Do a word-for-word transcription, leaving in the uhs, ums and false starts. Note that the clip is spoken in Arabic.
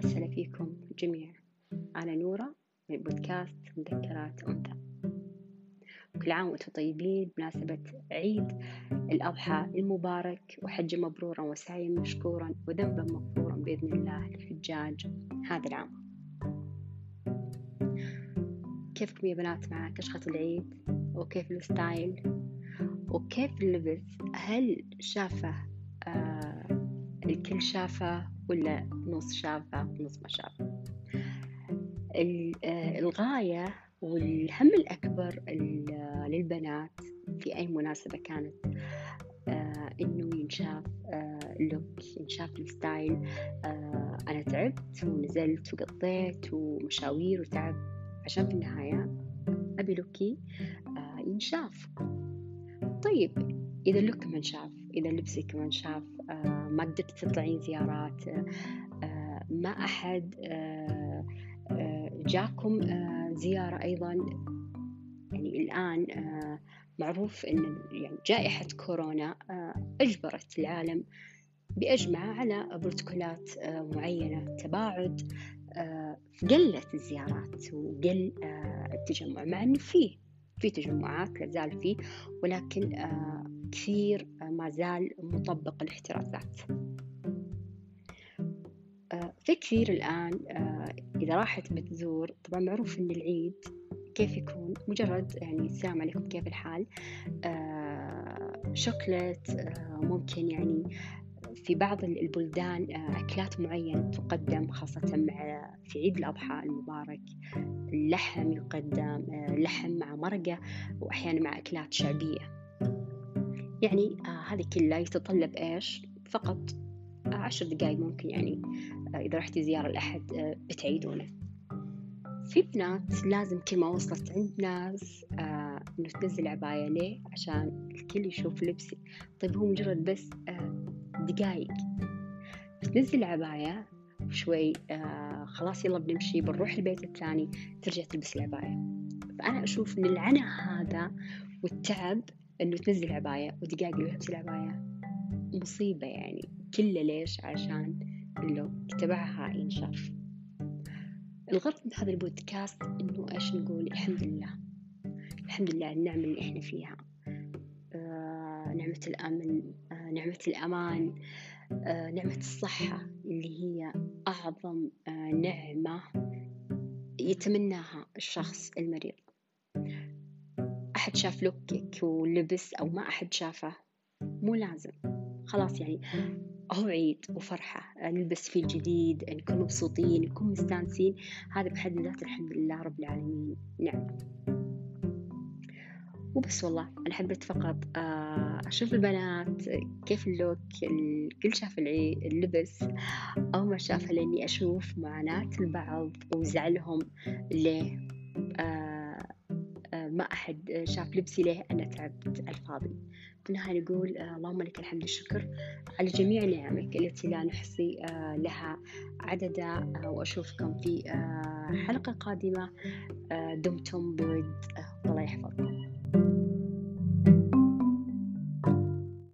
وسهلا فيكم جميعا. أنا نورة من بودكاست مذكرات أنثى. كل عام وأنتم طيبين بمناسبة عيد الأضحى المبارك، وحج مبرورا وسعي مشكورا وذنبا مغفورا بإذن الله للحجاج هذا العام. كيفكم يا بنات مع كشخة العيد؟ وكيف الستايل؟ وكيف اللبس؟ هل شافه آه الكل شافه ولا نص شافه ونص ما شافه؟ الغاية والهم الأكبر للبنات في أي مناسبة كانت إنه ينشاف اللوك، ينشاف الستايل. أنا تعبت ونزلت وقضيت ومشاوير وتعب عشان في النهاية أبي لوكي ينشاف. طيب إذا اللوك ما نشاف، إذا لبسك ما نشاف، ما قدرت تطلعين زيارات، ما أحد جاكم زيارة أيضا، يعني الآن معروف أن يعني جائحة كورونا أجبرت العالم بأجمع على بروتوكولات معينة، تباعد، قلت الزيارات وقل التجمع، مع أنه فيه في تجمعات لازال فيه، ولكن كثير ما زال مطبق الاحترازات. في كثير الآن إذا راحت بتزور، طبعا معروف أن العيد كيف يكون مجرد يعني السلام عليكم كيف الحال، آه شوكليت، آه ممكن يعني في بعض البلدان آه أكلات معينة تقدم خاصة مع في عيد الأضحى المبارك. اللحم يقدم، آه لحم مع مرقة، وأحيانا مع أكلات شعبية. يعني آه هذه كلها يتطلب إيش؟ فقط آه عشر دقائق ممكن، يعني آه إذا رحتي زيارة لأحد آه بتعيدونه. في بنات لازم كل ما وصلت عند ناس آه إنه تنزل عباية. ليه؟ عشان الكل يشوف لبسي. طيب هو مجرد بس آه دقايق بتنزل عباية شوي، آه خلاص يلا بنمشي بنروح البيت الثاني، ترجع تلبس العباية. فأنا أشوف إن العناء هذا والتعب إنه تنزل عباية ودقايق لبس العباية مصيبة، يعني كله ليش؟ عشان اللوك تبعها ينشاف. الغرض من هذا البودكاست إنه إيش نقول؟ الحمد لله، الحمد لله النعمة اللي إحنا فيها، آه نعمة الأمن، آه نعمة الأمان، آه نعمة الصحة اللي هي أعظم آه نعمة يتمناها الشخص المريض. أحد شاف لوكك ولبس أو ما أحد شافه مو لازم، خلاص يعني هو عيد وفرحة، نلبس فيه الجديد، نكون مبسوطين، نكون مستانسين، هذا بحد ذاته الحمد لله رب العالمين نعم. وبس والله أنا حبيت فقط أشوف البنات كيف اللوك، الكل شاف اللبس أو ما شافها، لأني أشوف معاناة البعض وزعلهم ليه ما أحد شاف لبسي، ليه أنا تعبت الفاضي. في النهاية نقول اللهم لك الحمد والشكر على جميع نعمك التي لا نحصي لها عددا، وأشوفكم في حلقة قادمة. دمتم بود، والله يحفظكم.